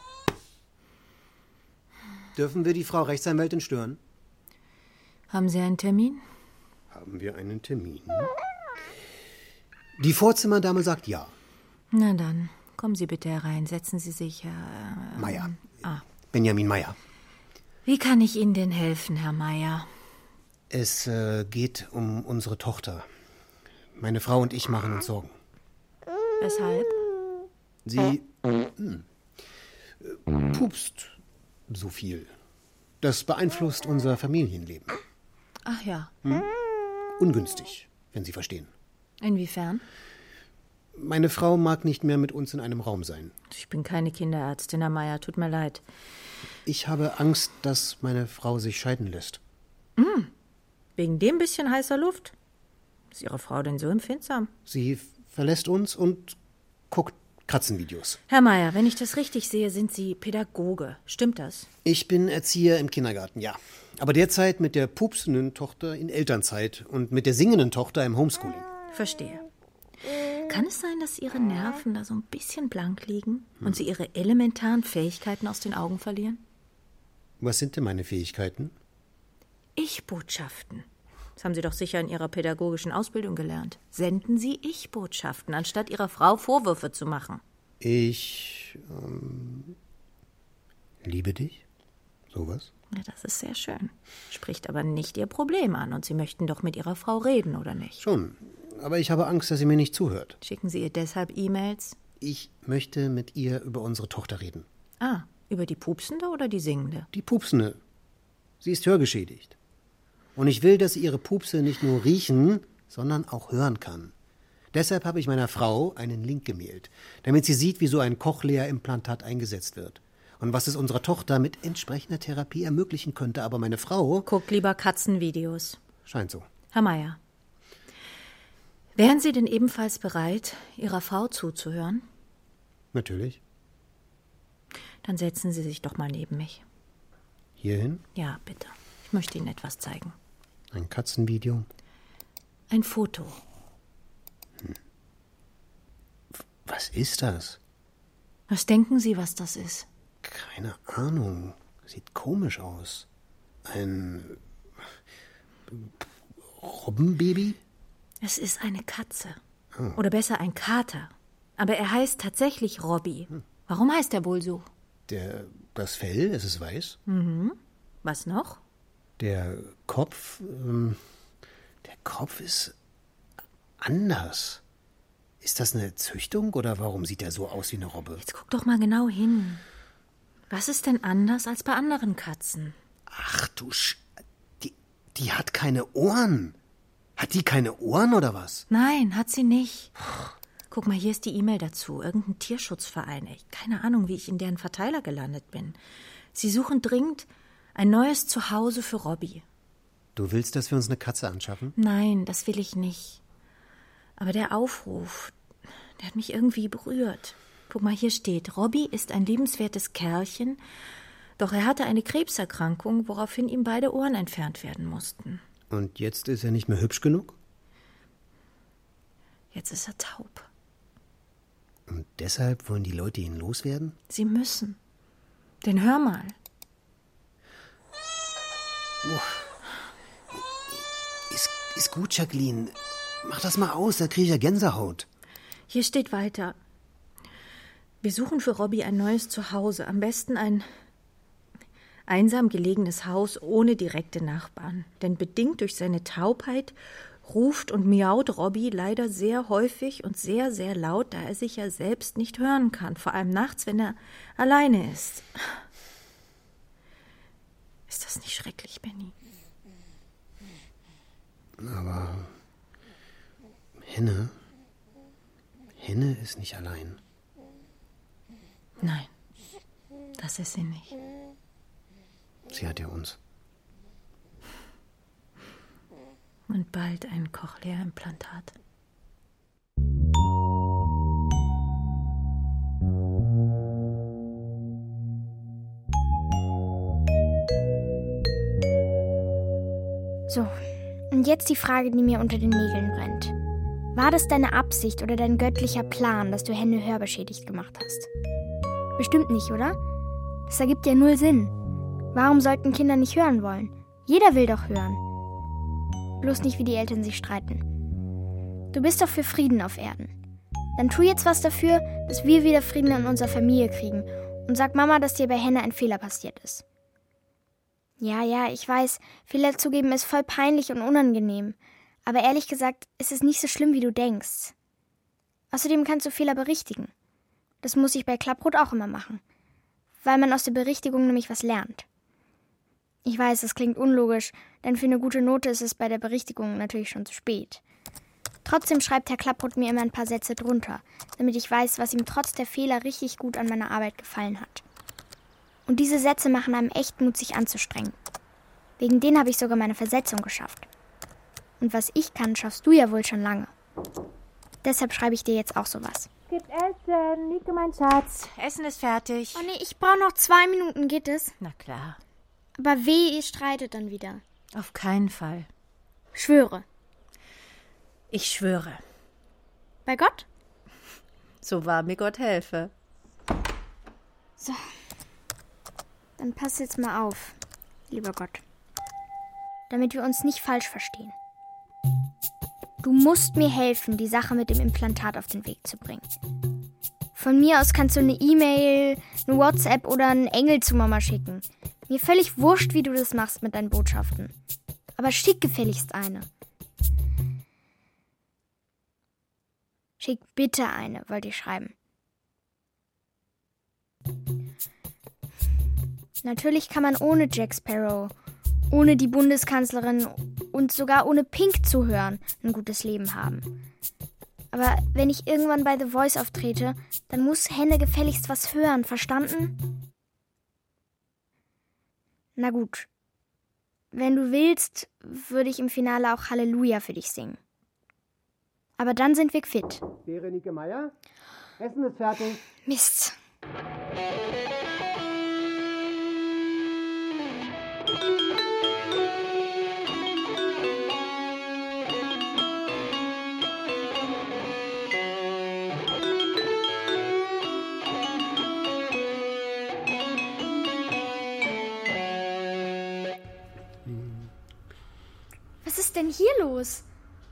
Dürfen wir die Frau Rechtsanwältin stören? Haben Sie einen Termin? Haben wir einen Termin? Die Vorzimmerdame sagt ja. Na dann, kommen Sie bitte herein. Setzen Sie sich, Herr... Meier. Benjamin Meier. Wie kann ich Ihnen denn helfen, Herr Meier? Es geht um unsere Tochter. Meine Frau und ich machen uns Sorgen. Weshalb? Sie pupst so viel. Das beeinflusst unser Familienleben. Ach ja. Ungünstig, wenn Sie verstehen. Inwiefern? Meine Frau mag nicht mehr mit uns in einem Raum sein. Ich bin keine Kinderärztin, Herr Meier. Tut mir leid. Ich habe Angst, dass meine Frau sich scheiden lässt. Wegen dem bisschen heißer Luft? Ist Ihre Frau denn so empfindsam? Sie verlässt uns und guckt Katzenvideos. Herr Meier, wenn ich das richtig sehe, sind Sie Pädagoge. Stimmt das? Ich bin Erzieher im Kindergarten, ja. Aber derzeit mit der pupsenden Tochter in Elternzeit und mit der singenden Tochter im Homeschooling. Verstehe. Kann es sein, dass Ihre Nerven da so ein bisschen blank liegen und Sie Ihre elementaren Fähigkeiten aus den Augen verlieren? Was sind denn meine Fähigkeiten? Ich-Botschaften. Das haben Sie doch sicher in Ihrer pädagogischen Ausbildung gelernt. Senden Sie Ich-Botschaften, anstatt Ihrer Frau Vorwürfe zu machen. Ich liebe dich? Sowas? Ja, das ist sehr schön. Spricht aber nicht Ihr Problem an und Sie möchten doch mit Ihrer Frau reden, oder nicht? Schon. Aber ich habe Angst, dass sie mir nicht zuhört. Schicken Sie ihr deshalb E-Mails? Ich möchte mit ihr über unsere Tochter reden. Ah, über die Pupsende oder die Singende? Die Pupsende. Sie ist hörgeschädigt. Und ich will, dass sie ihre Pupse nicht nur riechen, sondern auch hören kann. Deshalb habe ich meiner Frau einen Link gemailt, damit sie sieht, wie so ein Cochlea-Implantat eingesetzt wird. Und was es unserer Tochter mit entsprechender Therapie ermöglichen könnte. Aber meine Frau... Guckt lieber Katzenvideos. Scheint so. Herr Meier, wären Sie denn ebenfalls bereit, Ihrer Frau zuzuhören? Natürlich. Dann setzen Sie sich doch mal neben mich. Hierhin? Ja, bitte. Ich möchte Ihnen etwas zeigen. Ein Katzenvideo? Ein Foto. Was ist das? Was denken Sie, was das ist? Keine Ahnung. Sieht komisch aus. Ein Robbenbaby? Es ist eine Katze. Oh. Oder besser ein Kater. Aber er heißt tatsächlich Robby. Warum heißt er wohl so? Das Fell, es ist weiß. Mhm. Was noch? Der Kopf ist Anders? Ist das eine Züchtung oder warum sieht er so aus wie eine Robbe? Jetzt guck doch mal genau hin. Was ist denn anders als bei anderen Katzen? Ach du die hat keine Ohren. Hat die keine Ohren oder was? Nein, hat sie nicht. Guck mal, hier ist die E-Mail dazu. Irgendein Tierschutzverein. Keine Ahnung, wie ich in deren Verteiler gelandet bin. Sie suchen dringend ein neues Zuhause für Robby. Du willst, dass wir uns eine Katze anschaffen? Nein, das will ich nicht. Aber der Aufruf, der hat mich irgendwie berührt. Guck mal, hier steht, Robby ist ein liebenswertes Kerlchen, doch er hatte eine Krebserkrankung, woraufhin ihm beide Ohren entfernt werden mussten. Und jetzt ist er nicht mehr hübsch genug? Jetzt ist er taub. Und deshalb wollen die Leute ihn loswerden? Sie müssen. Denn hör mal. Ist gut, Jacqueline. Mach das mal aus, da kriege ich ja Gänsehaut. Hier steht weiter. Wir suchen für Robby ein neues Zuhause. Am besten ein einsam gelegenes Haus ohne direkte Nachbarn. Denn bedingt durch seine Taubheit ruft und miaut Robby leider sehr häufig und sehr, sehr laut, da er sich ja selbst nicht hören kann. Vor allem nachts, wenn er alleine ist. Ist das nicht schrecklich, Benny? Aber Henne ist nicht allein. Nein, das ist sie nicht. Sie hat ja uns. Und bald ein Cochlea-Implantat. So, und jetzt die Frage, die mir unter den Nägeln brennt. War das deine Absicht oder dein göttlicher Plan, dass du Henne hörbeschädigt gemacht hast? Bestimmt nicht, oder? Das ergibt ja null Sinn. Warum sollten Kinder nicht hören wollen? Jeder will doch hören. Bloß nicht, wie die Eltern sich streiten. Du bist doch für Frieden auf Erden. Dann tu jetzt was dafür, dass wir wieder Frieden in unserer Familie kriegen und sag Mama, dass dir bei Henne ein Fehler passiert ist. Ja, ich weiß, Fehler zugeben ist voll peinlich und unangenehm. Aber ehrlich gesagt, ist es nicht so schlimm, wie du denkst. Außerdem kannst du Fehler berichtigen. Das muss ich bei Klapprot auch immer machen. Weil man aus der Berichtigung nämlich was lernt. Ich weiß, das klingt unlogisch, denn für eine gute Note ist es bei der Berichtigung natürlich schon zu spät. Trotzdem schreibt Herr Klapprot mir immer ein paar Sätze drunter, damit ich weiß, was ihm trotz der Fehler richtig gut an meiner Arbeit gefallen hat. Und diese Sätze machen einem echt Mut, sich anzustrengen. Wegen denen habe ich sogar meine Versetzung geschafft. Und was ich kann, schaffst du ja wohl schon lange. Deshalb schreibe ich dir jetzt auch sowas. Gibt Essen, Nico, mein Schatz. Essen ist fertig. Oh nee, ich brauche noch 2 Minuten, geht es? Na klar. Aber weh, ihr streitet dann wieder. Auf keinen Fall. Schwöre. Ich schwöre. Bei Gott? So wahr mir Gott helfe. So. Dann pass jetzt mal auf, lieber Gott. Damit wir uns nicht falsch verstehen. Du musst mir helfen, die Sache mit dem Implantat auf den Weg zu bringen. Von mir aus kannst du eine E-Mail, eine WhatsApp oder einen Engel zu Mama schicken. Mir völlig wurscht, wie du das machst mit deinen Botschaften. Aber schick gefälligst eine. Schick bitte eine, wollte ich schreiben. Natürlich kann man ohne Jack Sparrow, ohne die Bundeskanzlerin und sogar ohne Pink zu hören ein gutes Leben haben. Aber wenn ich irgendwann bei The Voice auftrete, dann muss Henne gefälligst was hören, verstanden? Na gut. Wenn du willst, würde ich im Finale auch Halleluja für dich singen. Aber dann sind wir quitt. Berenike Meier, Essen ist fertig. Mist. Was ist denn hier los?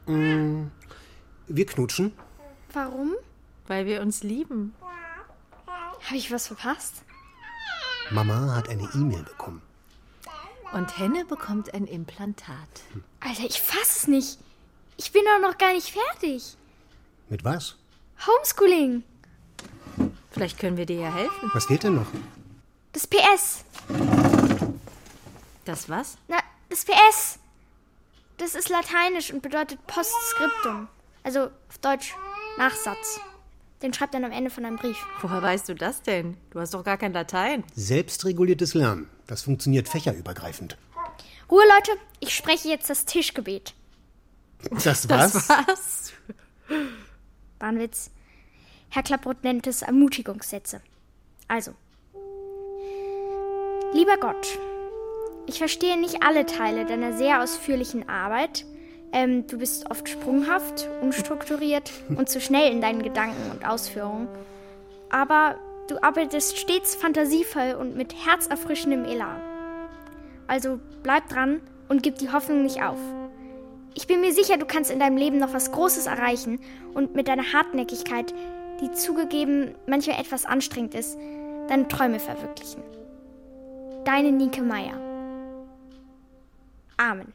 Wir knutschen. Warum? Weil wir uns lieben. Habe ich was verpasst? Mama hat eine E-Mail bekommen. Und Henne bekommt ein Implantat. Alter, ich fass es nicht. Ich bin doch noch gar nicht fertig. Mit was? Homeschooling. Vielleicht können wir dir ja helfen. Was fehlt denn noch? Das PS. Das was? Na, das PS. Das ist lateinisch und bedeutet Postskriptum. Also auf Deutsch Nachsatz. Den schreibt dann am Ende von einem Brief. Woher weißt du das denn? Du hast doch gar kein Latein. Selbstreguliertes Lernen. Das funktioniert fächerübergreifend. Ruhe, Leute. Ich spreche jetzt das Tischgebet. Das was? Das was? War ein Witz. Herr Klapproth nennt es Ermutigungssätze. Also. Lieber Gott, ich verstehe nicht alle Teile deiner sehr ausführlichen Arbeit. Du bist oft sprunghaft, unstrukturiert und zu schnell in deinen Gedanken und Ausführungen. Aber du arbeitest stets fantasievoll und mit herzerfrischendem Elan. Also bleib dran und gib die Hoffnung nicht auf. Ich bin mir sicher, du kannst in deinem Leben noch was Großes erreichen und mit deiner Hartnäckigkeit, die zugegeben manchmal etwas anstrengend ist, deine Träume verwirklichen. Deine Nike Meier. Amen.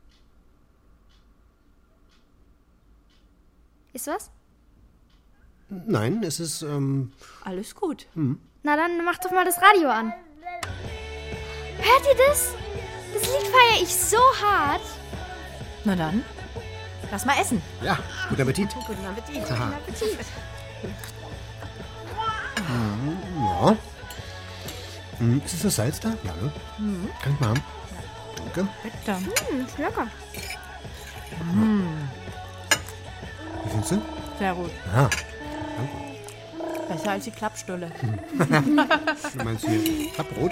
Ist was? Nein, es ist, Alles gut. Na dann mach doch mal das Radio an. Hört ihr das? Das Lied feiere ich so hart. Na dann, lass mal essen. Ja, guten Appetit. Guten Appetit. Aha. Guten Appetit. Ja. Ist das Salz da? Ja, ne? Kann ich mal haben? Danke. Bitte. Ist lecker. Wie findest du? Sehr gut. Ah, Besser als die Klappstulle. du meinst hier Klappbrot?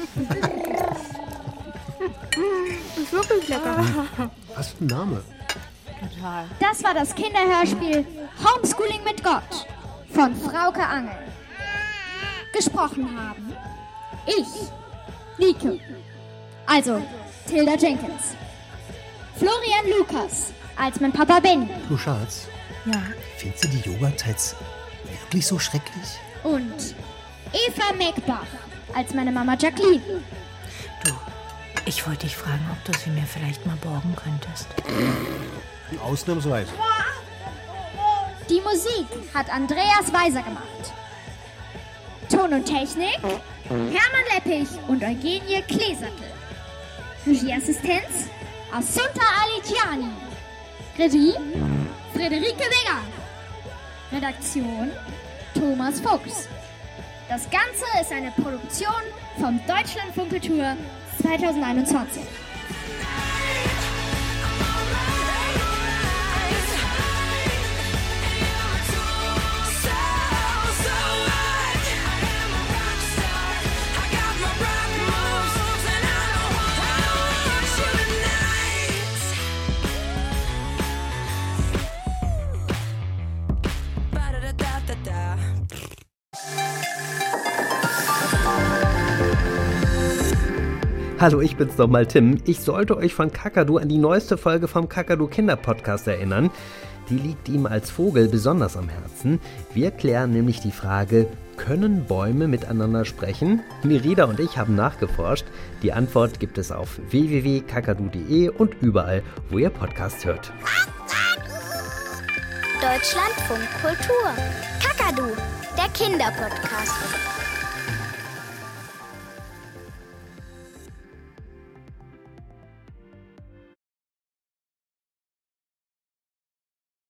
Ist wirklich lecker. Was für ein Name? Total. Das war das Kinderhörspiel Homeschooling mit Gott von Frauke Angel. Gesprochen haben ich, Nike, also Tilda Jenkins, Florian Lukas als mein Papa Benny Du Schatz, Ja. findest du die Yoga-Tights wirklich so schrecklich? und Eva Meckbach als meine Mama Jacqueline. Du, ich wollte dich fragen, ob du sie mir vielleicht mal borgen könntest. Ausnahmsweise. Die Musik hat Andreas Weiser gemacht. Ton und Technik Hermann Leppich und Eugenie Kleesattel. Regieassistenz Assunta Aliciani. Regie Friederike Weger. Redaktion Thomas Fuchs. Das Ganze ist eine Produktion vom Deutschlandfunk Kultur 2021. Hallo, ich bin's nochmal Tim. Ich sollte euch von Kakadu an die neueste Folge vom Kakadu Kinderpodcast erinnern. Die liegt ihm als Vogel besonders am Herzen. Wir klären nämlich die Frage, können Bäume miteinander sprechen? Merida und ich haben nachgeforscht. Die Antwort gibt es auf www.kakadu.de und überall, wo ihr Podcast hört. Deutschlandfunk Kultur. Kakadu, der Kinderpodcast.